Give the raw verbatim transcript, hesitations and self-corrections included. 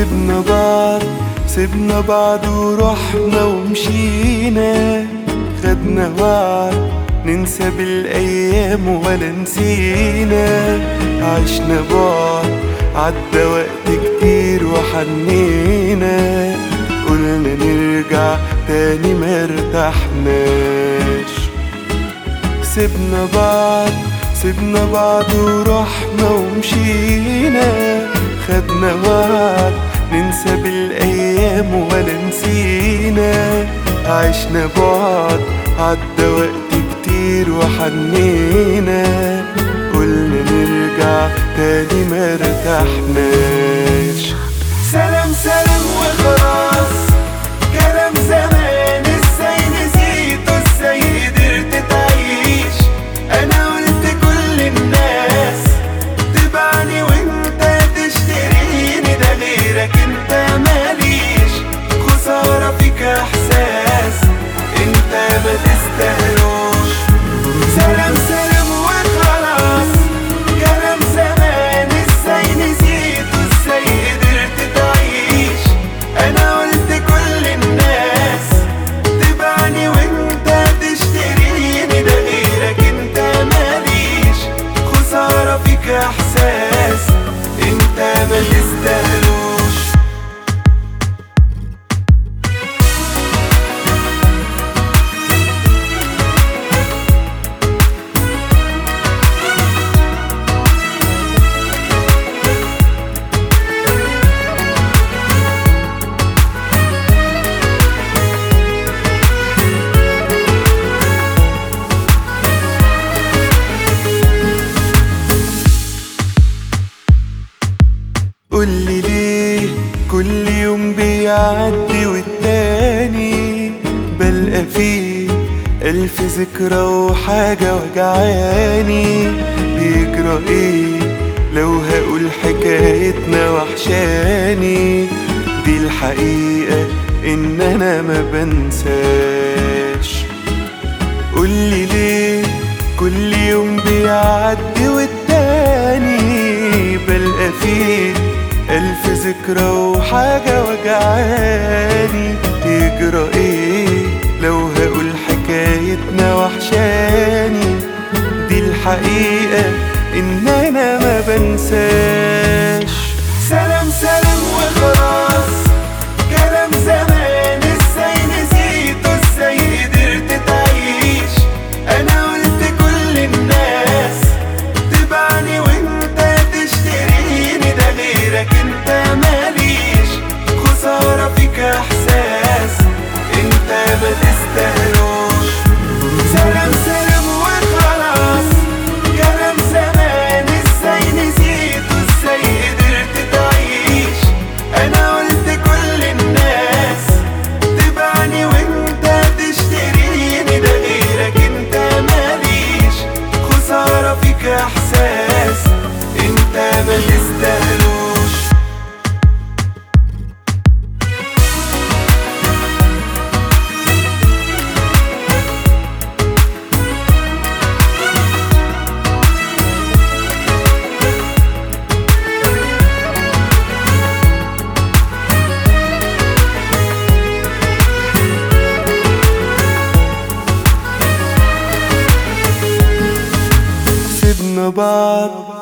سيبنا بعض سيبنا بعض ورحنا ومشينا، خدنا وعد ننسى بالأيام ولا نسينا. عشنا بعض عدى وقت كتير وحنينا، قلنا نرجع تاني مرتحناش. سيبنا بعض سيبنا بعض ورحنا ومشينا، خدنا وعد ننسى بالأيام ولا نسينا. عشنا بعض عدى وقت كتير وحنينا، قلنا نرجع تاني مرتحناش. سلام سلام وخلاص، كلام زمان ازاي نسيته، ازاي قدرت تعيش. انا قلت كل الناس تبعني وانت تشتريني، ده غيرك انت ماليش. خسارة فيك احساس انت ما تستاهلوش. سلام سلام وخلاص، كلام زمان ازاي نسيته، ازاي قدرت تعيش. انا قلت كل الناس تبعني وانت تشتريني، ده غيرك انت ماليش. خسارة فيك احساس انت ما تستاهلوش. قولي ليه كل يوم بيعدي والتاني بلقى فيه ألف ذكرى وحاجة وجعاني. بيجرى ايه لو هقول حكايتنا وحشاني، دي الحقيقة ان انا ما بنساش. قولي ليه كل يوم بيعدي والتاني بلقى فيه ألف ذكرى وحاجة وجعاني. يجرى ايه لو هقول حكايتنا وحشاني، دي الحقيقة ان انا ما بنساش. سلام سلام وخلاص، كلام زمان ازاي نسيته، ازاي قدرت تعيش. انا قلت كل الناس تبعني وانت تشتريني، ده غيرك انت ماليش. خسارة فيك احساس انت ما تستاهلوش. سلام سلام وخلاص، كلام زمان ازاي نسيته، ازاي قدرت تعيش. انا قلت كل الناس تبعني وانت تشتريني، ده غيرك انت ماليش. خسارة فيك احساس انت ما تستاهلوش. سيبنا بعض